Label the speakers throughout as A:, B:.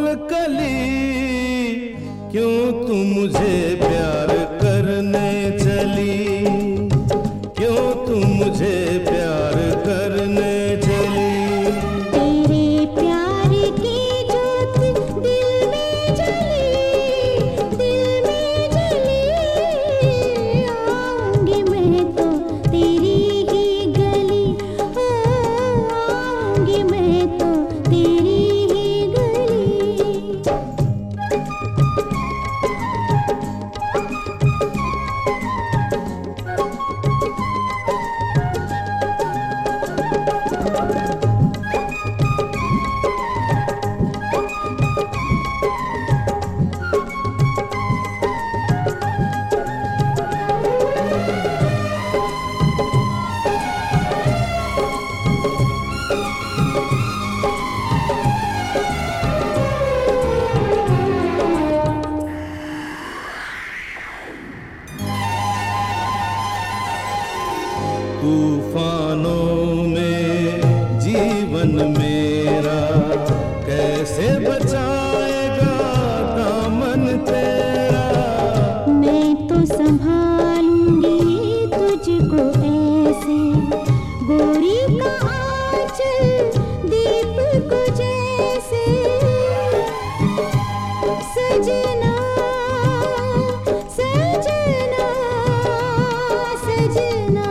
A: कली, क्यों तू मुझे प्यार करने चली, क्यों तू मुझे प्यार करने चली।
B: तेरे प्यार की ज्योत दिल में जली, दिल में जली। आऊंगी मैं तो तेरी ही गली, आऊंगी मैं तो तेरी ही गली।
A: तूफानों में जीवन मेरा कैसे बचाएगा दामन तेरा।
B: मैं तो संभालूंगी तुझको ऐसे, गोरी का आंचल दीप को जैसे। सजना सजना सजना,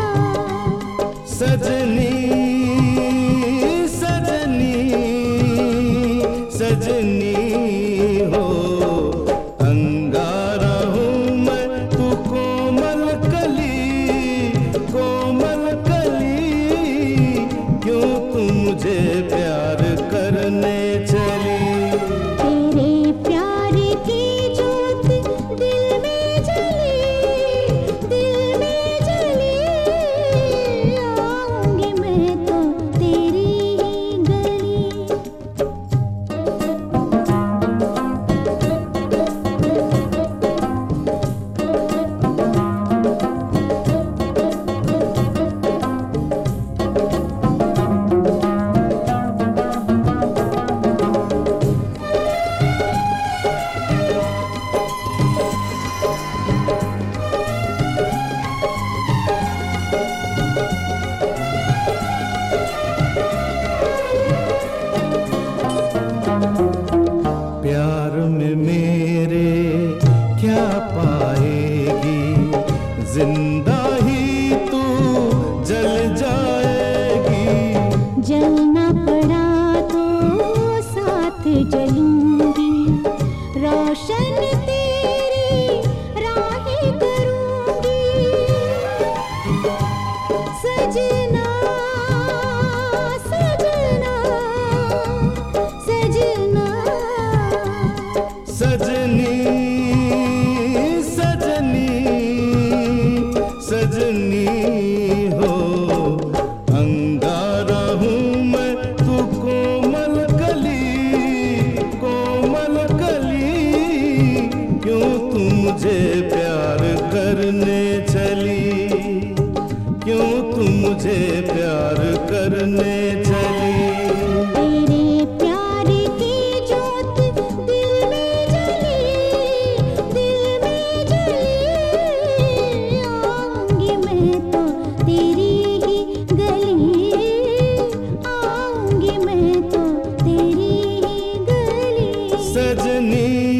A: सजनी सजनी सजनी हो, अंगारा हूँ मैं तू कोमल कली, कोमल कली। क्यों तू मुझे प्यार करने चली।
B: तेरे प्यार की ज्योत दिल में जली, दिल में जली। आऊंगी मैं तो तेरी ही गली।
A: प्यार में मेरे क्या पाएगी, जिंदा ही तू जल जाएगी।
B: जलना पड़ा तो साथ जलूंगी, रोशन तेरी राहें करूंगी। सजना सजना सजना,
A: सजनी सजनी सजनी हो, अंगारा हूँ मैं तू कोमल कली, कोमल कली। क्यों तू मुझे प्यार करने चली, क्यों तू मुझे प्यार करने चली।
B: तेरे प्यार की ज्योत दिल में जली, दिल में जली। आऊंगी मैं तो तेरी ही गली, आऊंगी मैं तो तेरी ही गली।
A: सजनी